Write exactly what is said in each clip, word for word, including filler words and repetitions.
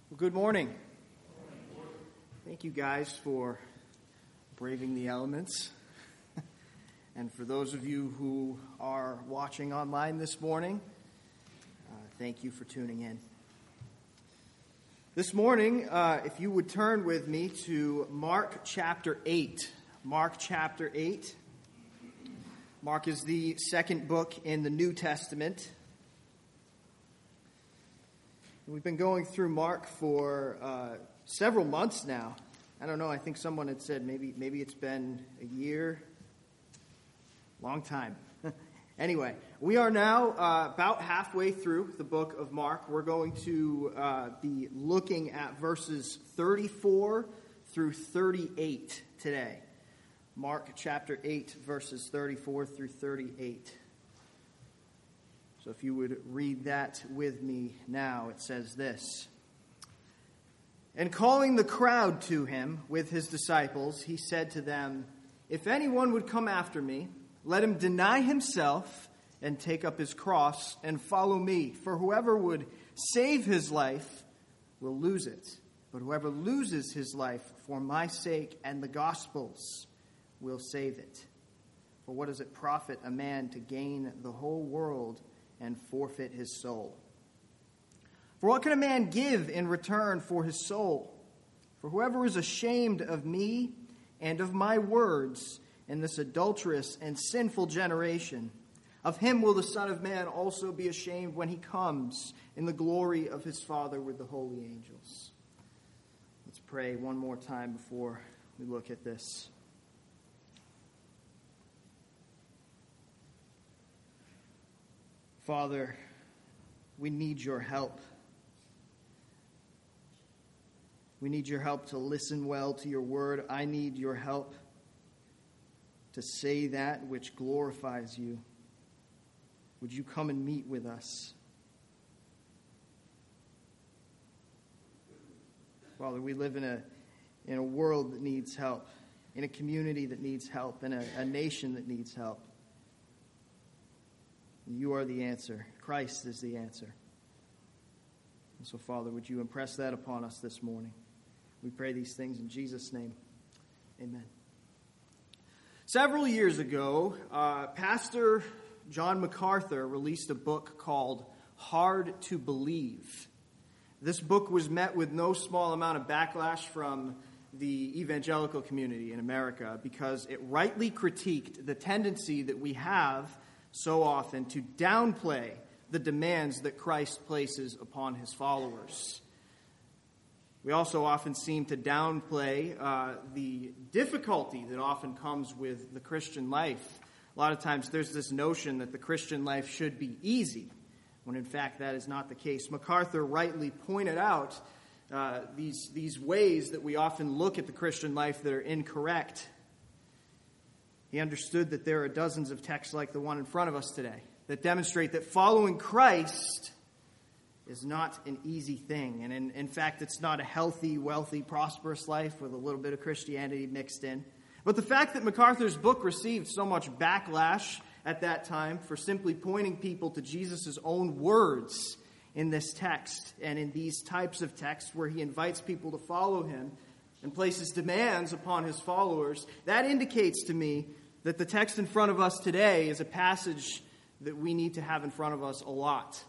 Well, good morning. Thank you guys for braving the elements. And for those of you who are watching online this morning, uh, thank you for tuning in. This morning, uh, if you would turn with me to Mark chapter eight. Mark chapter eight. Mark is the second book in the New Testament. We've been going through Mark for uh, several months now. I don't know, I think someone had said maybe maybe it's been a year. Long time. Anyway, we are now uh, about halfway through the book of Mark. We're going to uh, be looking at verses thirty-four through thirty-eight today. Mark chapter eight, verses thirty-four through thirty-eight. So if you would read that with me now, it says this. And calling the crowd to him with his disciples, he said to them, "If anyone would come after me, let him deny himself and take up his cross and follow me. For whoever would save his life will lose it. But whoever loses his life for my sake and the gospel's will save it. For what does it profit a man to gain the whole world and forfeit his soul? For what can a man give in return for his soul? For whoever is ashamed of me and of my words in this adulterous and sinful generation, of him will the Son of Man also be ashamed when he comes in the glory of his Father with the holy angels." Let's pray one more time before we look at this. Father, we need your help. We need your help to listen well to your word. I need your help to say that which glorifies you. Would you come and meet with us? Father, we live in a in a world that needs help, in a community that needs help, in a, a nation that needs help. You are the answer. Christ is the answer. And so, Father, would you impress that upon us this morning? We pray these things in Jesus' name. Amen. Several years ago, uh, Pastor John MacArthur released a book called Hard to Believe. This book was met with no small amount of backlash from the evangelical community in America because it rightly critiqued the tendency that we have so often to downplay the demands that Christ places upon his followers. We also often seem to downplay uh, the difficulty that often comes with the Christian life. A lot of times there's this notion that the Christian life should be easy, when in fact that is not the case. MacArthur rightly pointed out uh, these, these ways that we often look at the Christian life that are incorrect. He understood that there are dozens of texts like the one in front of us today that demonstrate that following Christ is not an easy thing. And in, in fact, it's not a healthy, wealthy, prosperous life with a little bit of Christianity mixed in. But the fact that MacArthur's book received so much backlash at that time for simply pointing people to Jesus' own words in this text and in these types of texts where he invites people to follow him and places demands upon his followers, that indicates to me that the text in front of us today is a passage that we need to have in front of us a lot.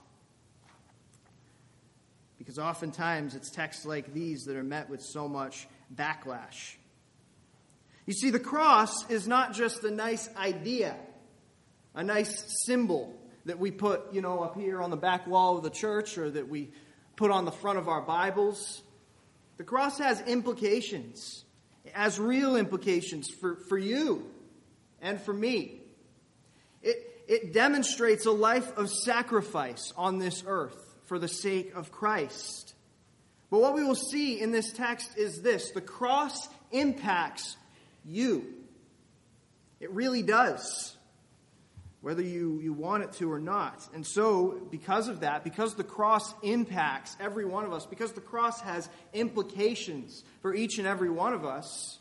Because oftentimes it's texts like these that are met with so much backlash. You see, the cross is not just a nice idea, a nice symbol that we put, you know, up here on the back wall of the church or that we put on the front of our Bibles. The cross has implications. It has real implications for, for you and for me. It, it demonstrates a life of sacrifice on this earth for the sake of Christ. But what we will see in this text is this: the cross impacts you. It really does, whether you, you want it to or not. And so, because of that, because the cross impacts every one of us, because the cross has implications for each and every one of us,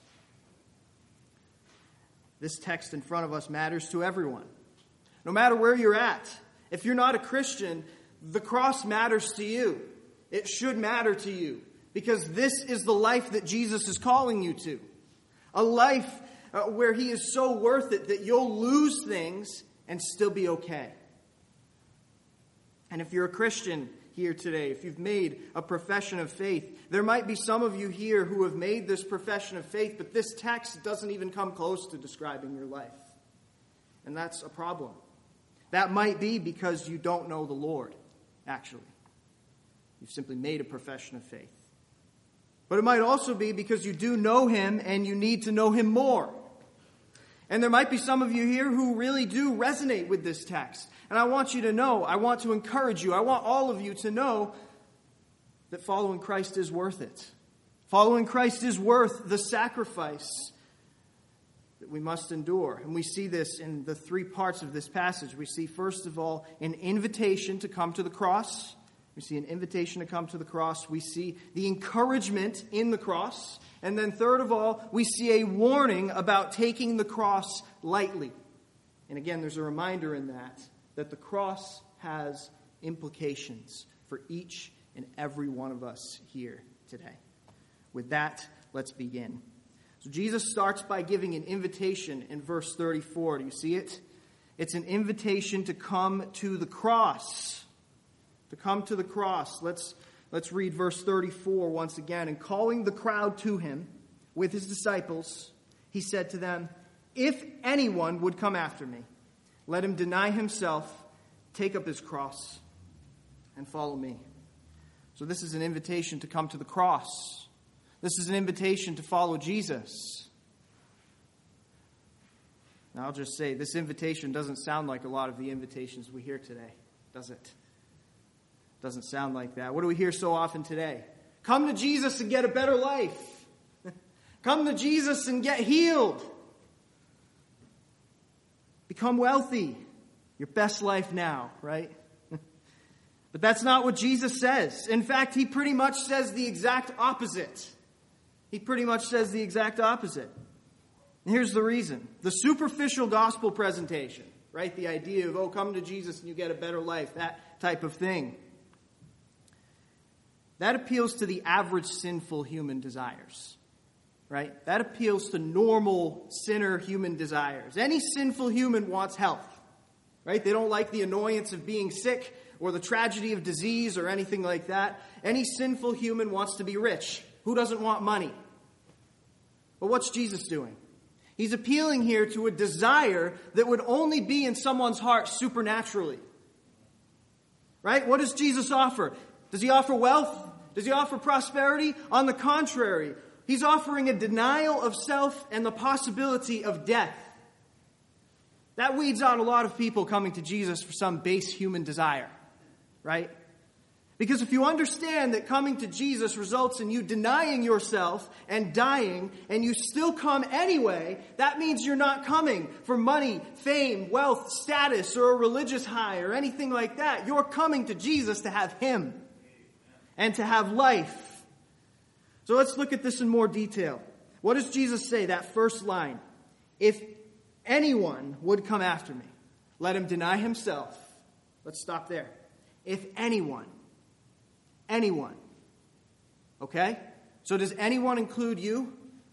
this text in front of us matters to everyone. No matter where you're at. If you're not a Christian, the cross matters to you. It should matter to you. because this is the life that Jesus is calling you to. A life uh, where he is so worth it that you'll lose things and still be okay. And if you're a Christian here today, if you've made a profession of faith, there might be some of you here who have made this profession of faith, but this text doesn't even come close to describing your life. And that's a problem. That might be because you don't know the Lord, actually. You've simply made a profession of faith. But it might also be because you do know him and you need to know him more. And there might be some of you here who really do resonate with this text. And I want you to know, I want to encourage you, I want all of you to know that following Christ is worth it. Following Christ is worth the sacrifice that we must endure. And we see this in the three parts of this passage. We see, first of all, an invitation to come to the cross. We see an invitation to come to the cross. We see the encouragement in the cross. And then third of all, we see a warning about taking the cross lightly. And again, there's a reminder in that, that the cross has implications for each and every one of us here today. With that, let's begin. So Jesus starts by giving an invitation in verse thirty-four. Do you see it? It's an invitation to come to the cross. To come to the cross. Let's, let's read verse thirty-four once again. And calling the crowd to him with his disciples, he said to them, "If anyone would come after me, let him deny himself, take up his cross, and follow me." So this is an invitation to come to the cross. This is an invitation to follow Jesus. Now I'll just say, this invitation doesn't sound like a lot of the invitations we hear today, does it? Doesn't sound like that. What do we hear so often today? Come to Jesus and get a better life. Come to Jesus and get healed. Become wealthy. Your best life now, right? But that's not what Jesus says. In fact, he pretty much says the exact opposite. He pretty much says the exact opposite. And here's the reason. The superficial gospel presentation, right? The idea of, oh, come to Jesus and you get a better life, that type of thing. That appeals to the average sinful human desires, right? That appeals to normal sinner human desires. Any sinful human wants health, right? They don't like the annoyance of being sick or the tragedy of disease or anything like that. Any sinful human wants to be rich. Who doesn't want money? But what's Jesus doing? He's appealing here to a desire that would only be in someone's heart supernaturally. Right? What does Jesus offer? Does he offer wealth? Does he offer prosperity? On the contrary, he's offering a denial of self and the possibility of death. That weeds out a lot of people coming to Jesus for some base human desire. Right? Because if you understand that coming to Jesus results in you denying yourself and dying, and you still come anyway, that means you're not coming for money, fame, wealth, status, or a religious high, or anything like that. You're coming to Jesus to have him and to have life. So let's look at this in more detail. What does Jesus say, that first line? If anyone would come after me, let him deny himself. Let's stop there. If anyone. Anyone. Okay? So does anyone include you?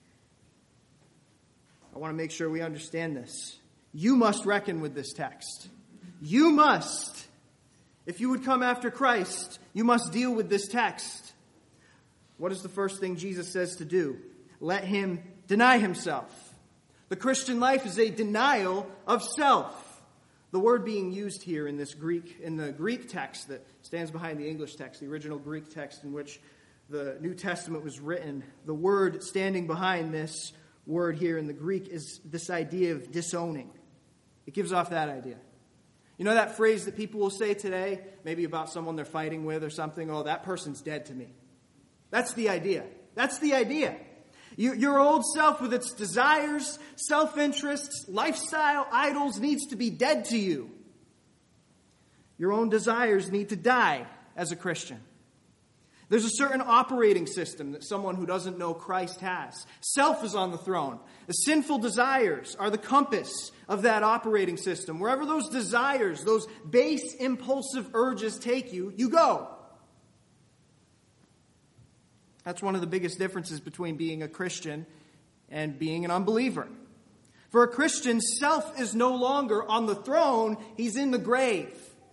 I want to make sure we understand this. You must reckon with this text. You must. If you would come after Christ, you must deal with this text. What is the first thing Jesus says to do? Let him deny himself. The Christian life is a denial of self. The word being used here in this Greek, in the Greek text that stands behind the English text, the original Greek text in which the New Testament was written, the word standing behind this word here in the Greek is this idea of disowning. It gives off that idea. You know that phrase that people will say today, maybe about someone they're fighting with or something, oh, that person's dead to me. That's the idea. That's the idea. You, your old self with its desires, self-interests, lifestyle, idols needs to be dead to you. Your own desires need to die as a Christian. There's a certain operating system that someone who doesn't know Christ has. Self is on the throne. The sinful desires are the compass of that operating system. Wherever those desires, those base impulsive urges take you, you go. That's one of the biggest differences between being a Christian and being an unbeliever. For a Christian, self is no longer on the throne, he's in the grave.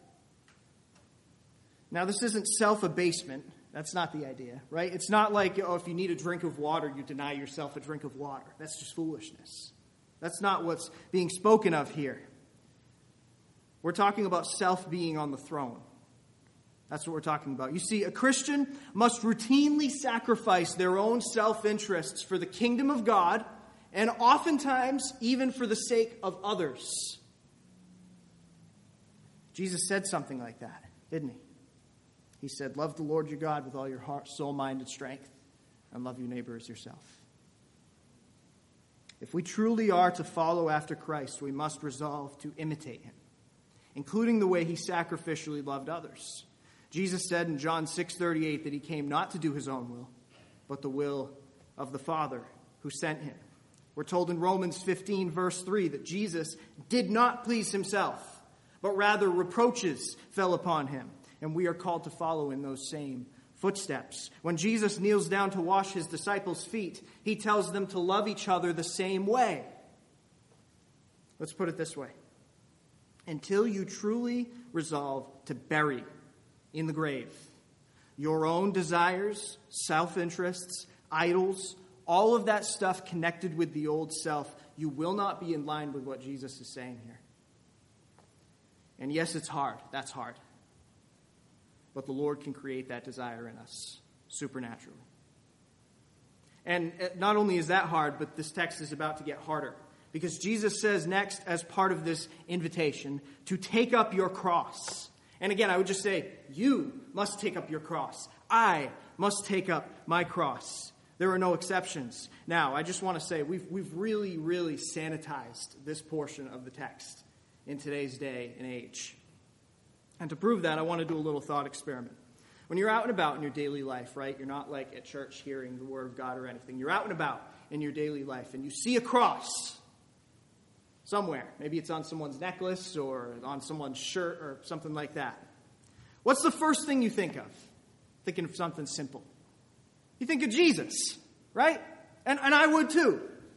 Now, this isn't self-abasement. That's not the idea, right? It's not like, oh, if you need a drink of water, you deny yourself a drink of water. That's just foolishness. That's not what's being spoken of here. We're talking about self being on the throne. That's what we're talking about. You see, a Christian must routinely sacrifice their own self-interests for the kingdom of God, and oftentimes even for the sake of others. Jesus said something like that, didn't he? He said, love the Lord your God with all your heart, soul, mind, and strength, and love your neighbor as yourself. If we truly are to follow after Christ, we must resolve to imitate him, including the way he sacrificially loved others. Jesus said in John six thirty-eight that he came not to do his own will, but the will of the Father who sent him. We're told in Romans fifteen, verse three, that Jesus did not please himself, but rather reproaches fell upon him. And we are called to follow in those same footsteps. When Jesus kneels down to wash his disciples' feet, he tells them to love each other the same way. Let's put it this way. Until you truly resolve to bury in the grave your own desires, self-interests, idols, all of that stuff connected with the old self, you will not be in line with what Jesus is saying here. And yes, it's hard. That's hard. But the Lord can create that desire in us supernaturally. And not only is that hard, but this text is about to get harder. Because Jesus says next, as part of this invitation, to take up your cross. And again, I would just say, you must take up your cross. I must take up my cross. There are no exceptions. Now, I just want to say, we've, we've really, really sanitized this portion of the text in today's day and age. And to prove that, I want to do a little thought experiment. When you're out and about in your daily life, right? You're not like at church hearing the word of God or anything. You're out and about in your daily life, and you see a cross somewhere. Maybe it's on someone's necklace or on someone's shirt or something like that. What's the first thing you think of? Thinking of something simple. You think of Jesus, right? And, and I would too.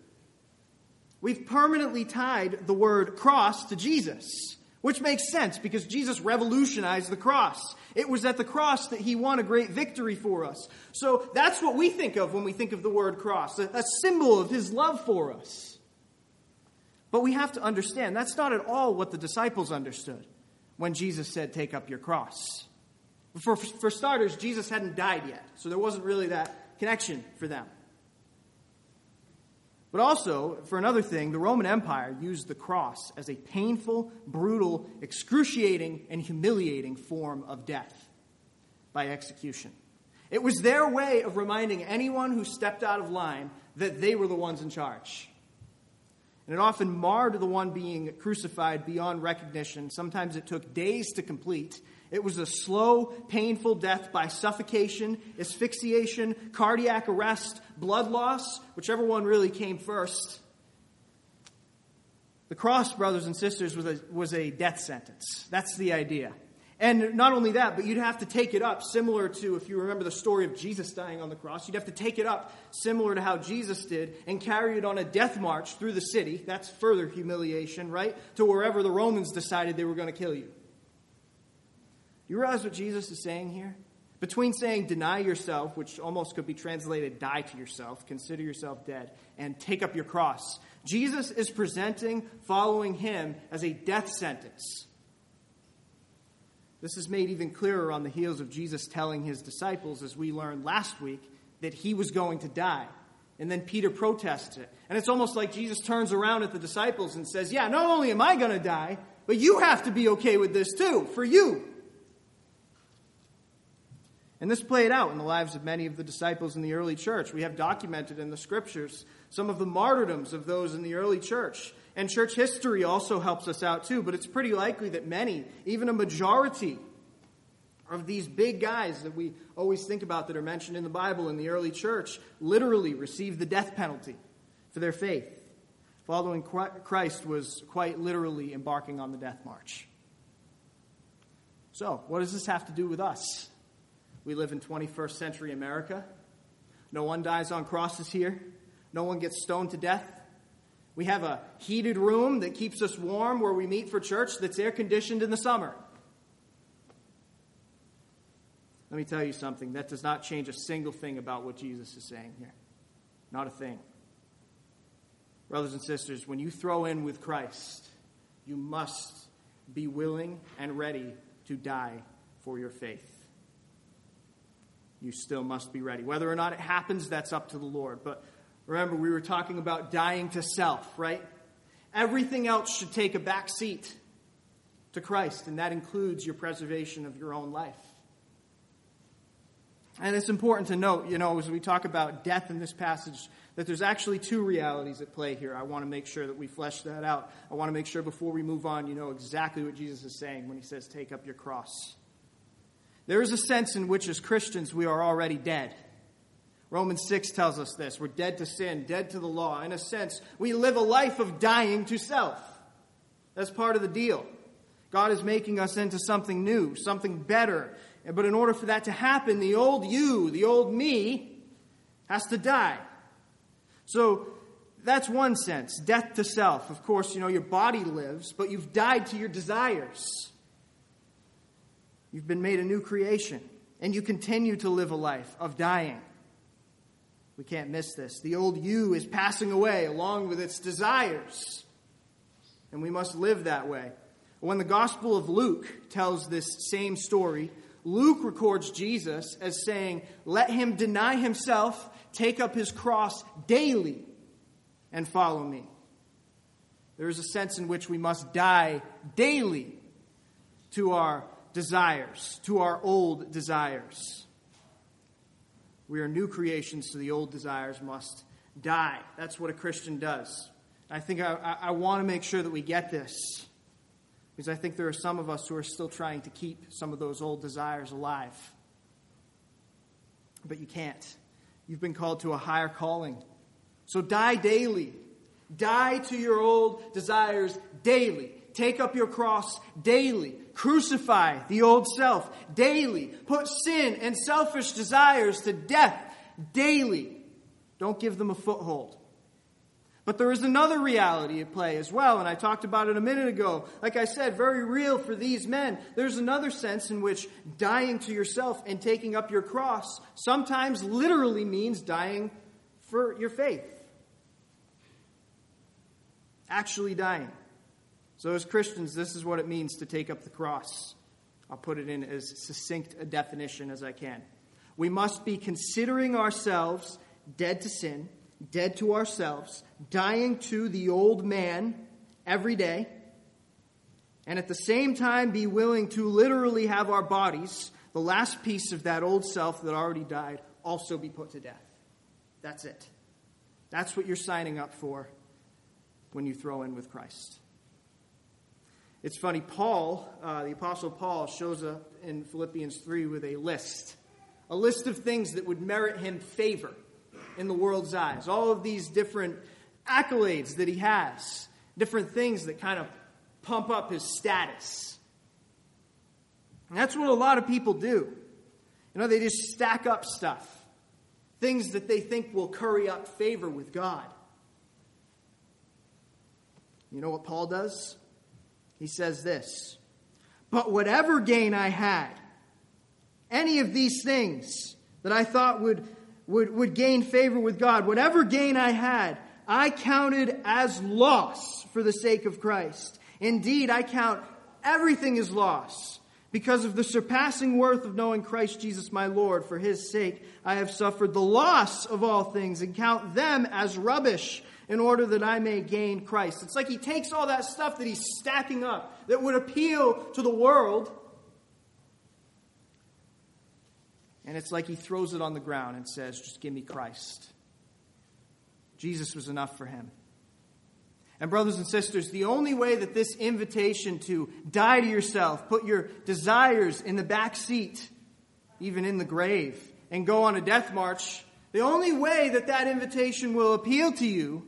We've permanently tied the word cross to Jesus, which makes sense because Jesus revolutionized the cross. It was at the cross that he won a great victory for us. So that's what we think of when we think of the word cross, a, a symbol of his love for us. But we have to understand that's not at all what the disciples understood when Jesus said, take up your cross. For, for starters, Jesus hadn't died yet, so there wasn't really that connection for them. But also, for another thing, the Roman Empire used the cross as a painful, brutal, excruciating, and humiliating form of death by execution. It was their way of reminding anyone who stepped out of line that they were the ones in charge. And it often marred the one being crucified beyond recognition. Sometimes it took days to complete. It was a slow, painful death by suffocation, asphyxiation, cardiac arrest, blood loss, whichever one really came first. The cross, brothers and sisters, was a, was a death sentence. That's the idea. And not only that, but you'd have to take it up similar to, if you remember the story of Jesus dying on the cross, you'd have to take it up similar to how Jesus did and carry it on a death march through the city. That's further humiliation, right? To wherever the Romans decided they were going to kill you. You realize what Jesus is saying here? Between saying deny yourself, which almost could be translated die to yourself, consider yourself dead, and take up your cross, Jesus is presenting following him as a death sentence. This is made even clearer on the heels of Jesus telling his disciples, as we learned last week, that he was going to die. And then Peter protests it. And it's almost like Jesus turns around at the disciples and says, yeah, not only am I going to die, but you have to be okay with this too, for you. And this played out in the lives of many of the disciples in the early church. We have documented in the scriptures some of the martyrdoms of those in the early church. And church history also helps us out too, but it's pretty likely that many, even a majority of these big guys that we always think about that are mentioned in the Bible in the early church, literally received the death penalty for their faith. Following Christ was quite literally embarking on the death march. So, what does this have to do with us? We live in twenty-first century America. No one dies on crosses here. No one gets stoned to death. We have a heated room that keeps us warm where we meet for church that's air-conditioned in the summer. Let me tell you something. That does not change a single thing about what Jesus is saying here. Not a thing. Brothers and sisters, when you throw in with Christ, you must be willing and ready to die for your faith. You still must be ready. Whether or not it happens, that's up to the Lord. But remember, we were talking about dying to self, right? Everything else should take a back seat to Christ, and that includes your preservation of your own life. And it's important to note, you know, as we talk about death in this passage, that there's actually two realities at play here. I want to make sure that we flesh that out. I want to make sure before we move on, you know exactly what Jesus is saying when he says, take up your cross. There is a sense in which as Christians we are already dead. Romans six tells us this. We're dead to sin, dead to the law. In a sense, we live a life of dying to self. That's part of the deal. God is making us into something new, something better. But in order for that to happen, the old you, the old me, has to die. So that's one sense, death to self. Of course, you know, your body lives, but you've died to your desires. You've been made a new creation, and you continue to live a life of dying. We can't miss this. The old you is passing away along with its desires, and we must live that way. When the Gospel of Luke tells this same story, Luke records Jesus as saying, let him deny himself, take up his cross daily, and follow me. There is a sense in which we must die daily to our desires, to our old desires. We are new creations, so the old desires must die. That's what a Christian does. I think I, I, I want to make sure that we get this, because I think there are some of us who are still trying to keep some of those old desires alive. But you can't. You've been called to a higher calling. So die daily. Die to your old desires daily. Take up your cross daily. Crucify the old self daily. Put sin and selfish desires to death daily. Don't give them a foothold. But there is another reality at play as well, and I talked about it a minute ago. Like I said, very real for these men. There's another sense in which dying to yourself and taking up your cross sometimes literally means dying for your faith. Actually dying. So as Christians, this is what it means to take up the cross. I'll put it in as succinct a definition as I can. We must be considering ourselves dead to sin, dead to ourselves, dying to the old man every day, and at the same time be willing to literally have our bodies, the last piece of that old self that already died, also be put to death. That's it. That's what you're signing up for when you throw in with Christ. It's funny, Paul, uh, the Apostle Paul, shows up in Philippians three with a list. A list of things that would merit him favor in the world's eyes. All of these different accolades that he has. Different things that kind of pump up his status. And that's what a lot of people do. You know, they just stack up stuff. Things that they think will curry up favor with God. You know what Paul does? He says this, but whatever gain I had, any of these things that I thought would, would, would gain favor with God, whatever gain I had, I counted as loss for the sake of Christ. Indeed, I count everything as loss because of the surpassing worth of knowing Christ Jesus my Lord. For his sake, I have suffered the loss of all things and count them as rubbish, in order that I may gain Christ. It's like he takes all that stuff that he's stacking up that would appeal to the world, and it's like he throws it on the ground and says, just give me Christ. Jesus was enough for him. And brothers and sisters, the only way that this invitation to die to yourself, put your desires in the back seat, even in the grave, and go on a death march, the only way that that invitation will appeal to you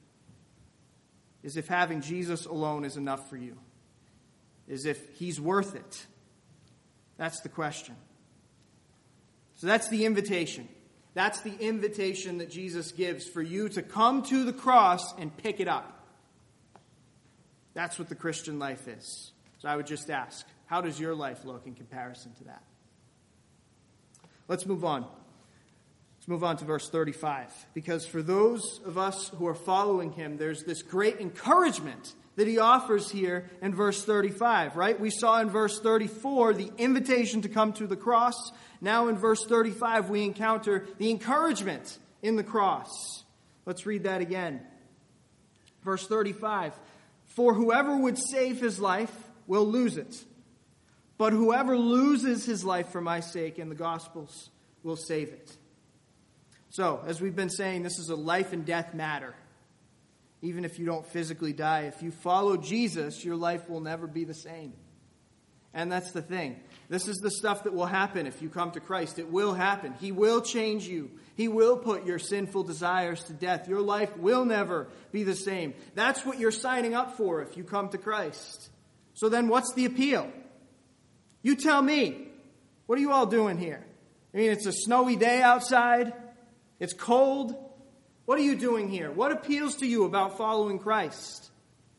is if having Jesus alone is enough for you. Is if he's worth it. That's the question. So that's the invitation. That's the invitation that Jesus gives for you to come to the cross and pick it up. That's what the Christian life is. So I would just ask, how does your life look in comparison to that? Let's move on. Let's move on to verse thirty-five. Because for those of us who are following him, there's this great encouragement that he offers here in verse thirty-five, right? We saw in verse thirty-four the invitation to come to the cross. Now in verse thirty-five we encounter the encouragement in the cross. Let's read that again. Verse thirty-five. For whoever would save his life will lose it. But whoever loses his life for my sake and the gospel's will save it. So, as we've been saying, this is a life and death matter. Even if you don't physically die, if you follow Jesus, your life will never be the same. And that's the thing. This is the stuff that will happen if you come to Christ. It will happen. He will change you. He will put your sinful desires to death. Your life will never be the same. That's what you're signing up for if you come to Christ. So then what's the appeal? You tell me. What are you all doing here? I mean, it's a snowy day outside. It's cold. What are you doing here? What appeals to you about following Christ?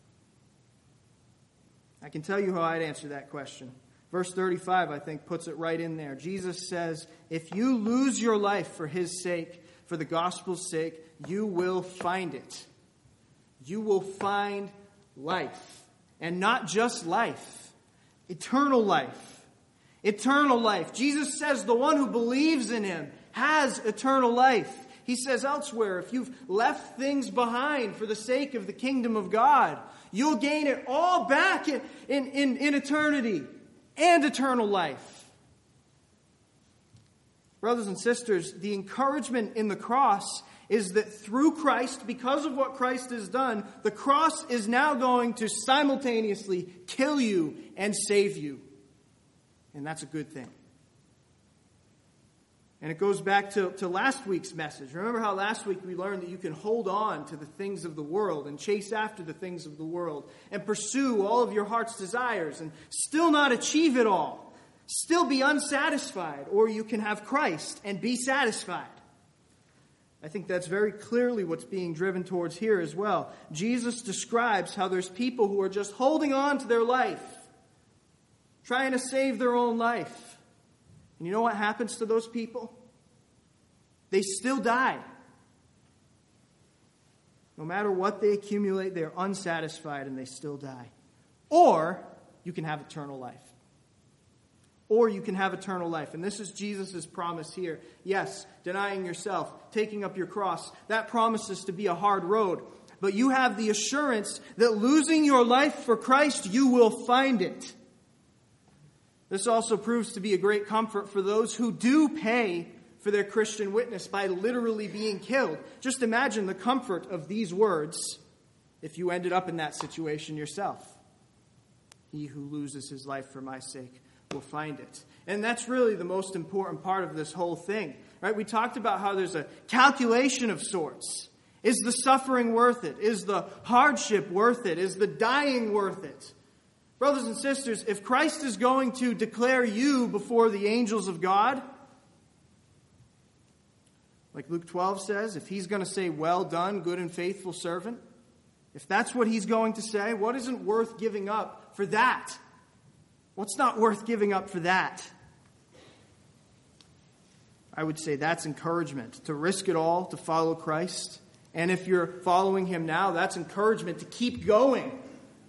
I can tell you how I'd answer that question. Verse thirty-five, I think, puts it right in there. Jesus says, if you lose your life for his sake, for the gospel's sake, you will find it. You will find life. And not just life. Eternal life. Eternal life. Jesus says the one who believes in him has eternal life. He says elsewhere, if you've left things behind for the sake of the kingdom of God, you'll gain it all back in, in, in, in eternity and eternal life. Brothers and sisters, the encouragement in the cross is that through Christ, because of what Christ has done, the cross is now going to simultaneously kill you and save you. And that's a good thing. And it goes back to, to last week's message. Remember how last week we learned that you can hold on to the things of the world and chase after the things of the world and pursue all of your heart's desires and still not achieve it all. Still be unsatisfied. Or you can have Christ and be satisfied. I think that's very clearly what's being driven towards here as well. Jesus describes how there's people who are just holding on to their life, trying to save their own life. And you know what happens to those people? They still die. No matter what they accumulate, they're unsatisfied and they still die. Or you can have eternal life. Or you can have eternal life. And this is Jesus' promise here. Yes, denying yourself, taking up your cross. That promises to be a hard road. But you have the assurance that losing your life for Christ, you will find it. This also proves to be a great comfort for those who do pay for their Christian witness by literally being killed. Just imagine the comfort of these words if you ended up in that situation yourself. He who loses his life for my sake will find it. And that's really the most important part of this whole thing. Right? We talked about how there's a calculation of sorts. Is the suffering worth it? Is the hardship worth it? Is the dying worth it? Brothers and sisters, if Christ is going to declare you before the angels of God, like Luke twelve says, if he's going to say, well done, good and faithful servant, if that's what he's going to say, what isn't worth giving up for that? What's not worth giving up for that? I would say that's encouragement, to risk it all, to follow Christ. And if you're following him now, that's encouragement to keep going.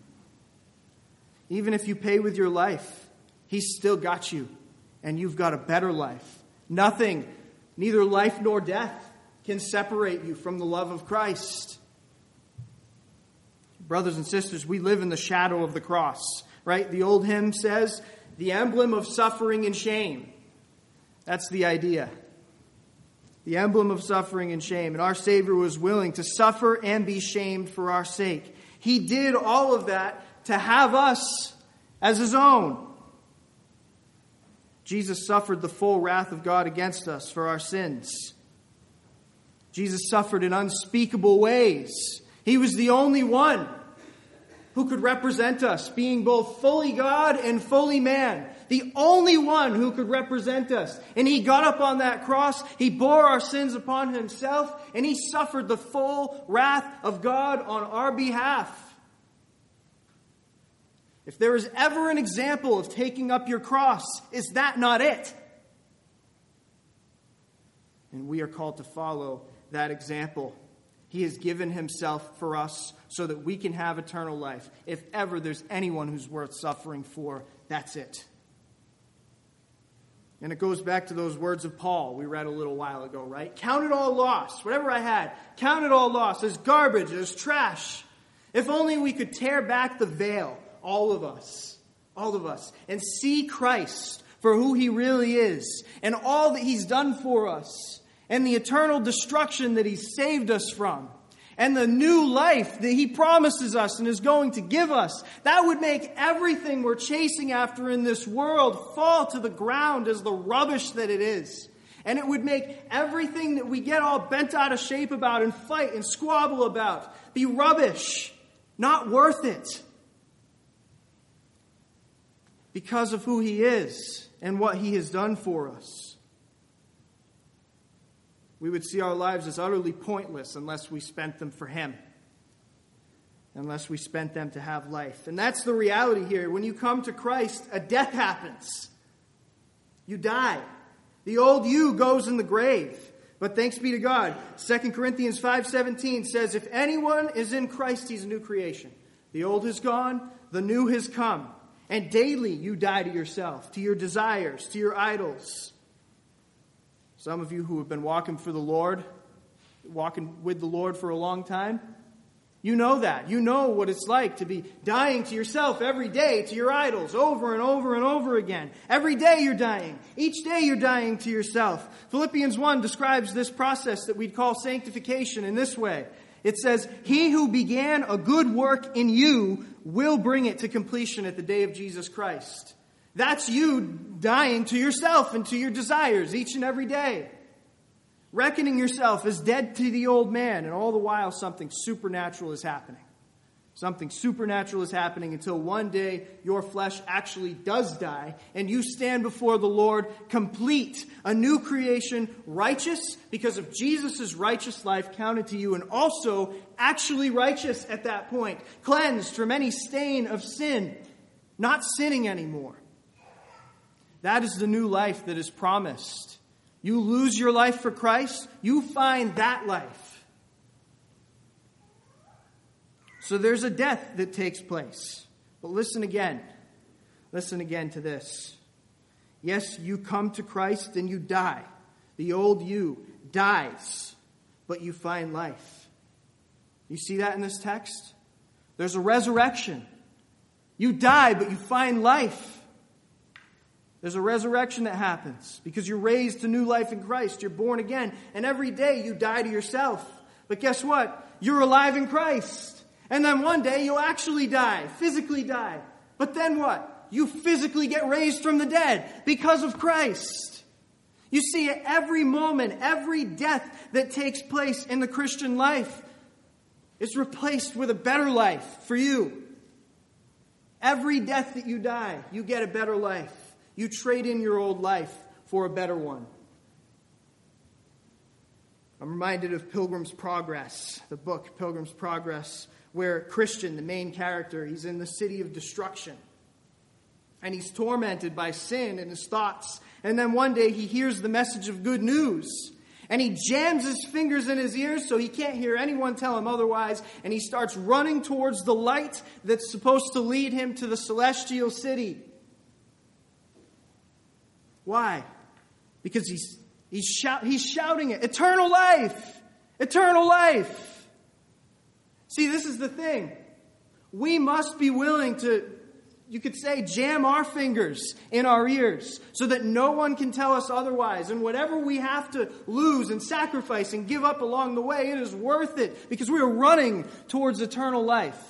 Even if you pay with your life, he's still got you. And you've got a better life. Nothing, neither life nor death, can separate you from the love of Christ. Brothers and sisters, we live in the shadow of the cross. Right? The old hymn says, the emblem of suffering and shame. That's the idea. The emblem of suffering and shame. And our Savior was willing to suffer and be shamed for our sake. He did all of that to have us as his own. Jesus suffered the full wrath of God against us for our sins. Jesus suffered in unspeakable ways. He was the only one who could represent us, being both fully God and fully man. the only one who could represent us. And he got up on that cross, he bore our sins upon himself, and he suffered the full wrath of God on our behalf. If there is ever an example of taking up your cross, is that not it? And we are called to follow that example. He has given himself for us so that we can have eternal life. If ever there's anyone who's worth suffering for, that's it. And it goes back to those words of Paul we read a little while ago, right? Count it all loss. Whatever I had, count it all loss as garbage, as trash. If only we could tear back the veil, all of us, all of us, and see Christ for who he really is and all that he's done for us. And the eternal destruction that he saved us from. And the new life that he promises us and is going to give us. That would make everything we're chasing after in this world fall to the ground as the rubbish that it is. And it would make everything that we get all bent out of shape about and fight and squabble about be rubbish. Not worth it. Because of who he is and what he has done for us. We would see our lives as utterly pointless unless we spent them for him. Unless we spent them to have life. And that's the reality here. When you come to Christ, a death happens. You die. The old you goes in the grave. But thanks be to God. Second Corinthians five seventeen says, if anyone is in Christ, he's a new creation. The old has gone, the new has come. And daily you die to yourself, to your desires, to your idols. Some of you who have been walking for the Lord, walking with the Lord for a long time, you know that. You know what it's like to be dying to yourself every day, to your idols, over and over and over again. Every day you're dying. Each day you're dying to yourself. Philippians one describes this process that we'd call sanctification in this way. It says, he who began a good work in you will bring it to completion at the day of Jesus Christ. That's you dying to yourself and to your desires each and every day. Reckoning yourself as dead to the old man, and all the while something supernatural is happening. Something supernatural is happening until one day your flesh actually does die and you stand before the Lord complete, a new creation, righteous because of Jesus' righteous life counted to you, and also actually righteous at that point, cleansed from any stain of sin, not sinning anymore. That is the new life that is promised. You lose your life for Christ, you find that life. So there's a death that takes place. But listen again. Listen again to this. Yes, you come to Christ and you die. The old you dies, but you find life. You see that in this text? There's a resurrection. You die, but you find life. There's a resurrection that happens because you're raised to new life in Christ. You're born again. And every day you die to yourself. But guess what? You're alive in Christ. And then one day you'll actually die, physically die. But then what? You physically get raised from the dead because of Christ. You see, at every moment, every death that takes place in the Christian life is replaced with a better life for you. Every death that you die, you get a better life. You trade in your old life for a better one. I'm reminded of Pilgrim's Progress, the book Pilgrim's Progress, where Christian, the main character, he's in the city of destruction. And he's tormented by sin in his thoughts. And then one day he hears the message of good news. And he jams his fingers in his ears so he can't hear anyone tell him otherwise. And he starts running towards the light that's supposed to lead him to the celestial city. Why? Because he's he's, shout, he's shouting it. Eternal life! Eternal life! See, this is the thing. We must be willing to, you could say, jam our fingers in our ears so that no one can tell us otherwise. And whatever we have to lose and sacrifice and give up along the way, it is worth it because we are running towards eternal life.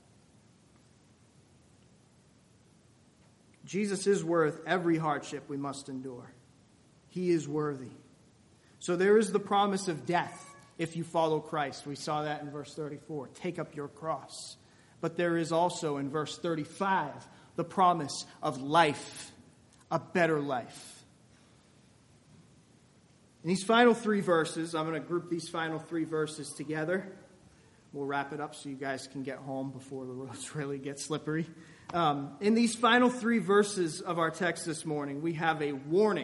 Jesus is worth every hardship we must endure. He is worthy. So there is the promise of death if you follow Christ. We saw that in verse thirty-four. Take up your cross. But there is also in verse thirty-five the promise of life. a better life. In these final three verses, I'm going to group these final three verses together. We'll wrap it up so you guys can get home before the roads really get slippery. Um, in these final three verses of our text this morning, we have a warning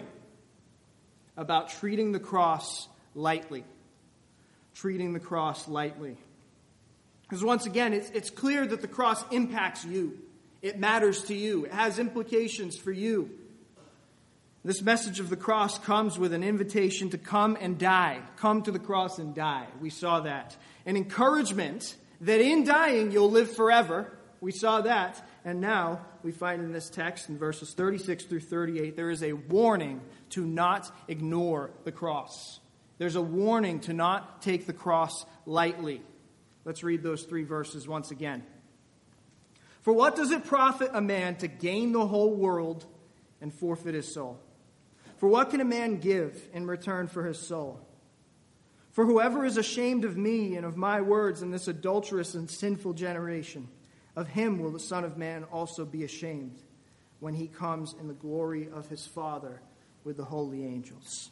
about treating the cross lightly. Treating the cross lightly. Because once again, it's, it's clear that the cross impacts you. It matters to you. It has implications for you. This message of the cross comes with an invitation to come and die. Come to the cross and die. We saw that. An encouragement that in dying you'll live forever. We saw that. And now we find in this text in verses thirty-six through thirty-eight, there is a warning to not ignore the cross. There's a warning to not take the cross lightly. Let's read those three verses once again. For what does it profit a man to gain the whole world and forfeit his soul? For what can a man give in return for his soul? For whoever is ashamed of me and of my words in this adulterous and sinful generation, of him will the Son of Man also be ashamed when he comes in the glory of his Father with the holy angels.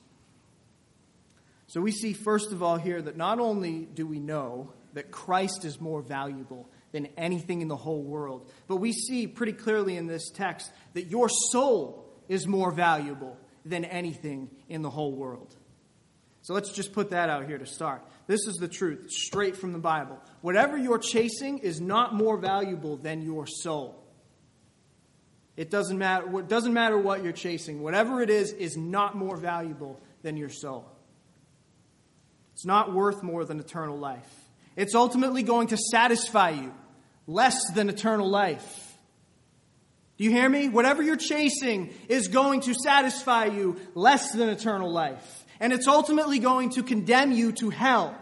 So we see, first of all, here that not only do we know that Christ is more valuable than anything in the whole world, but we see pretty clearly in this text that your soul is more valuable than anything in the whole world. So let's just put that out here to start. This is the truth, straight from the Bible. Whatever you're chasing is not more valuable than your soul. It doesn't matter, it doesn't matter what you're chasing. Whatever it is, is not more valuable than your soul. It's not worth more than eternal life. It's ultimately going to satisfy you less than eternal life. Do you hear me? Whatever you're chasing is going to satisfy you less than eternal life. And it's ultimately going to condemn you to hell.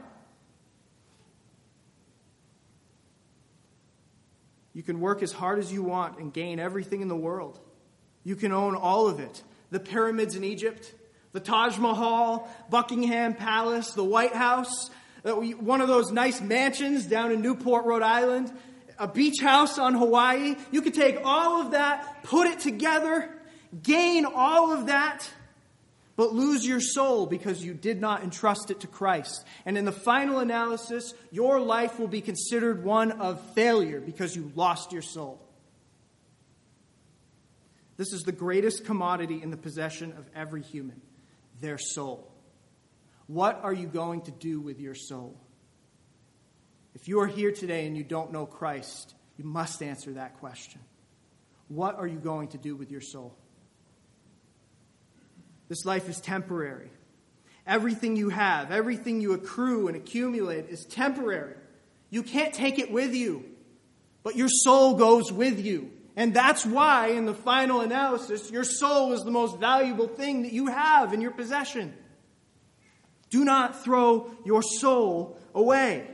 You can work as hard as you want and gain everything in the world. You can own all of it. The pyramids in Egypt, the Taj Mahal, Buckingham Palace, the White House, one of those nice mansions down in Newport, Rhode Island, a beach house on Hawaii. You could take all of that, put it together, gain all of that, but lose your soul because you did not entrust it to Christ. And in the final analysis, your life will be considered one of failure because you lost your soul. This is the greatest commodity in the possession of every human, their soul. What are you going to do with your soul? If you are here today and you don't know Christ, you must answer that question. What are you going to do with your soul? This life is temporary. Everything you have, everything you accrue and accumulate is temporary. You can't take it with you, but your soul goes with you. And that's why, in the final analysis, your soul is the most valuable thing that you have in your possession. Do not throw your soul away.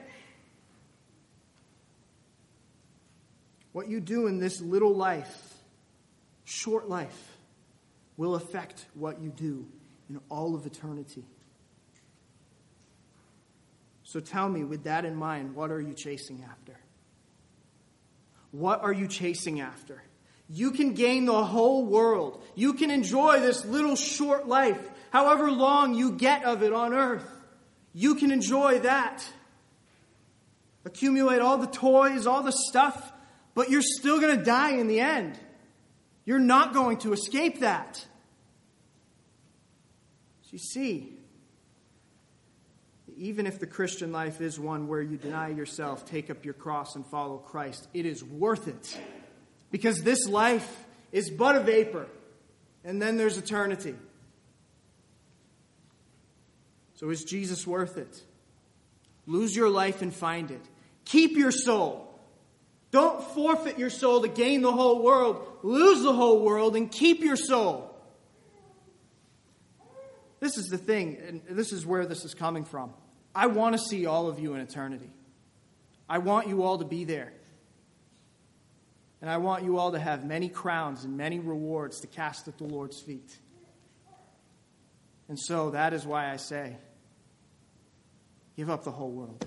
What you do in this little life, short life, will affect what you do in all of eternity. So tell me, with that in mind, what are you chasing after? What are you chasing after? You can gain the whole world. You can enjoy this little short life, however long you get of it on earth. You can enjoy that. Accumulate all the toys, all the stuff, but you're still going to die in the end. You're not going to escape that. So you see, even if the Christian life is one where you deny yourself, take up your cross, and follow Christ, it is worth it. Because this life is but a vapor, and then there's eternity. So is Jesus worth it? Lose your life and find it. Keep your soul. Don't forfeit your soul to gain the whole world. Lose the whole world and keep your soul. This is the thing, and this is where this is coming from. I want to see all of you in eternity. I want you all to be there. And I want you all to have many crowns and many rewards to cast at the Lord's feet. And so that is why I say, give up the whole world.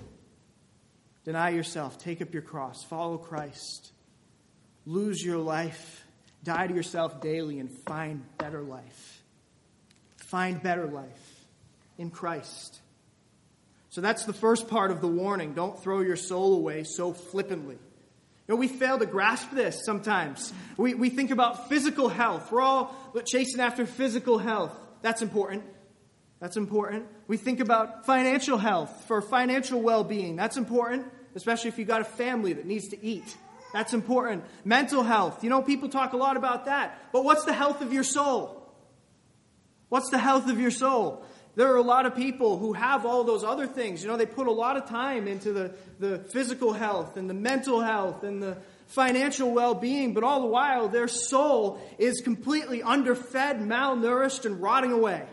Deny yourself, take up your cross, follow Christ. Lose your life Die to yourself daily and find better life. Find better life in Christ. So that's the first part of the warning. Don't throw your soul away so flippantly. You know, we fail to grasp this sometimes. We, we think about physical health. We're all chasing after physical health. That's important. That's important. We think about financial health for financial well-being. That's important, especially if you've got a family that needs to eat. That's important. Mental health. You know, people talk a lot about that. But what's the health of your soul? What's the health of your soul? There are a lot of people who have all those other things. You know, they put a lot of time into the, the physical health and the mental health and the financial well-being, but all the while their soul is completely underfed, malnourished, and rotting away.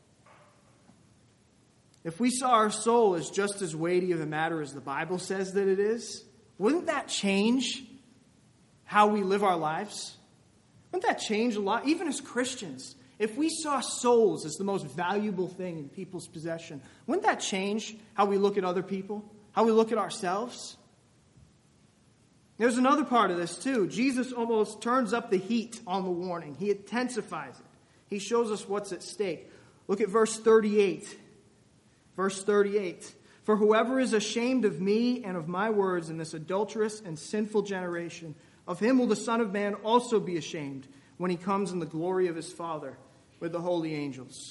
If we saw our soul as just as weighty of a matter as the Bible says that it is, wouldn't that change how we live our lives? Wouldn't that change a lot, even as Christians? If we saw souls as the most valuable thing in people's possession, wouldn't that change how we look at other people? How we look at ourselves? There's another part of this too. Jesus almost turns up the heat on the warning. He intensifies it. He shows us what's at stake. Look at verse thirty-eight. Verse thirty-eight. For whoever is ashamed of me and of my words in this adulterous and sinful generation, of him will the Son of Man also be ashamed when he comes in the glory of his Father with the holy angels.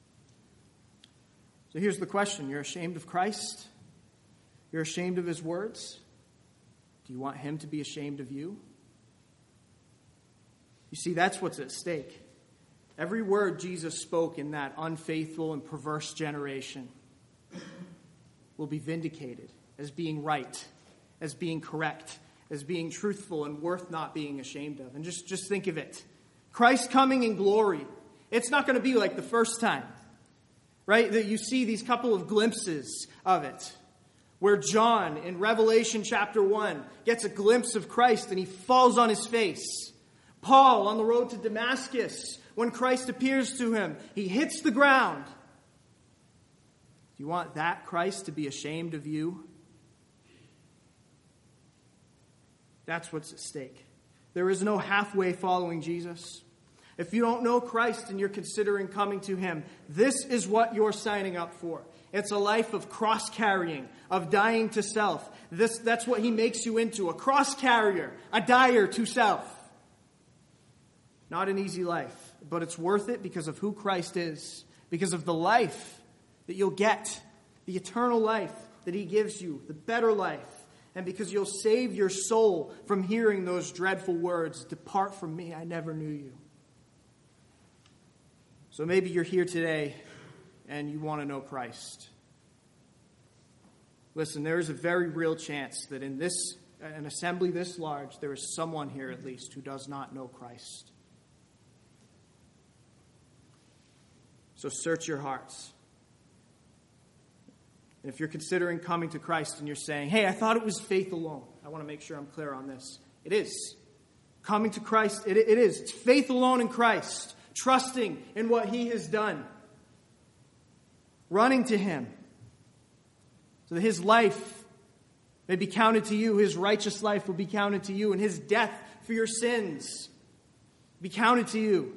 So here's the question. You're ashamed of Christ? You're ashamed of his words? Do you want him to be ashamed of you? You see, that's what's at stake. Every word Jesus spoke in that unfaithful and perverse generation will be vindicated as being right, as being correct, as being truthful and worth not being ashamed of. And just, just think of it. Christ coming in glory. It's not going to be like the first time, right? That you see these couple of glimpses of it, where John in Revelation chapter one gets a glimpse of Christ and he falls on his face. Paul on the road to Damascus, when Christ appears to him, he hits the ground. Do you want that Christ to be ashamed of you? That's what's at stake. There is no halfway following Jesus. If you don't know Christ and you're considering coming to him, this is what you're signing up for. It's a life of cross-carrying, of dying to self. This, that's what he makes you into, a cross-carrier, a dyer to self. Not an easy life, but it's worth it because of who Christ is, because of the life that you'll get, the eternal life that he gives you, the better life, and because you'll save your soul from hearing those dreadful words, "Depart from me, I never knew you." So maybe you're here today and you want to know Christ. Listen, there is a very real chance that in this, an assembly this large, there is someone here at least who does not know Christ. So search your hearts. And if you're considering coming to Christ and you're saying, "Hey, I thought it was faith alone." I want to make sure I'm clear on this. It is. Coming to Christ, it, it is. It's faith alone in Christ. Trusting in what he has done. Running to him. So that his life may be counted to you. His righteous life will be counted to you. And his death for your sins be counted to you.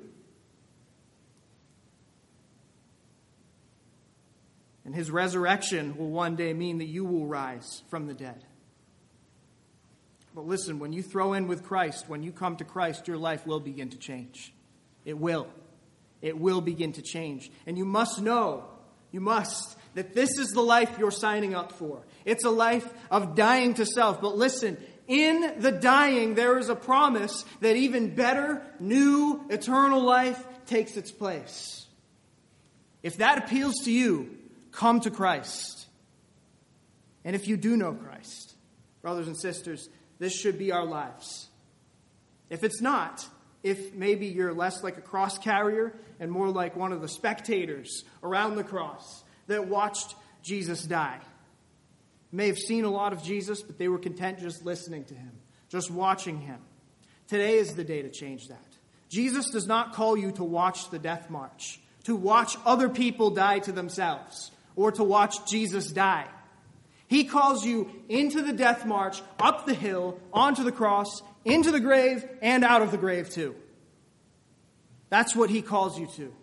And his resurrection will one day mean that you will rise from the dead. But listen, when you throw in with Christ, when you come to Christ, your life will begin to change. It will. It will begin to change. And you must know, you must, that this is the life you're signing up for. It's a life of dying to self. But listen, in the dying, there is a promise that even better, new, eternal life takes its place. If that appeals to you, come to Christ. And if you do know Christ, brothers and sisters, this should be our lives. If it's not, if maybe you're less like a cross carrier and more like one of the spectators around the cross that watched Jesus die. May have seen a lot of Jesus, but they were content just listening to him, just watching him. Today is the day to change that. Jesus does not call you to watch the death march, to watch other people die to themselves, or to watch Jesus die. He calls you into the death march, up the hill, onto the cross, into the grave, and out of the grave too. That's what he calls you to.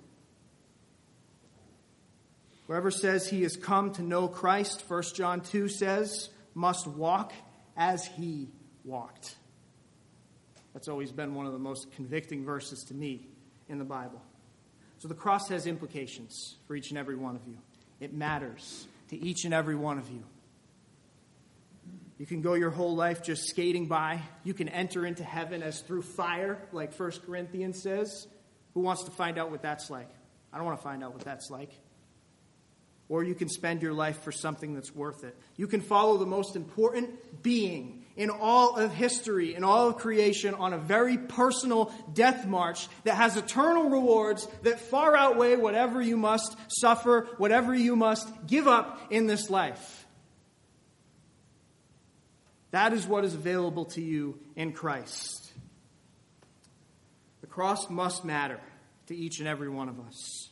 Whoever says he has come to know Christ, First John two says, must walk as he walked. That's always been one of the most convicting verses to me in the Bible. So the cross has implications for each and every one of you. It matters to each and every one of you. You can go your whole life just skating by. You can enter into heaven as through fire, like First Corinthians says. Who wants to find out what that's like? I don't want to find out what that's like. Or you can spend your life for something that's worth it. You can follow the most important being in all of history, in all of creation, on a very personal death march that has eternal rewards that far outweigh whatever you must suffer, whatever you must give up in this life. That is what is available to you in Christ. The cross must matter to each and every one of us.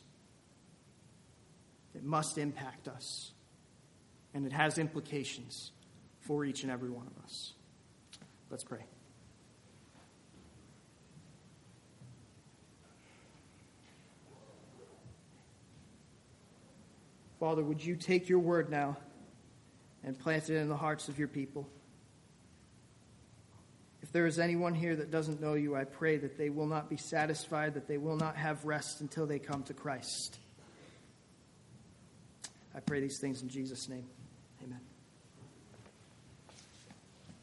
It must impact us. And it has implications for each and every one of us. Let's pray. Father, would you take your word now and plant it in the hearts of your people? If there is anyone here that doesn't know you, I pray that they will not be satisfied, that they will not have rest until they come to Christ. I pray these things in Jesus' name.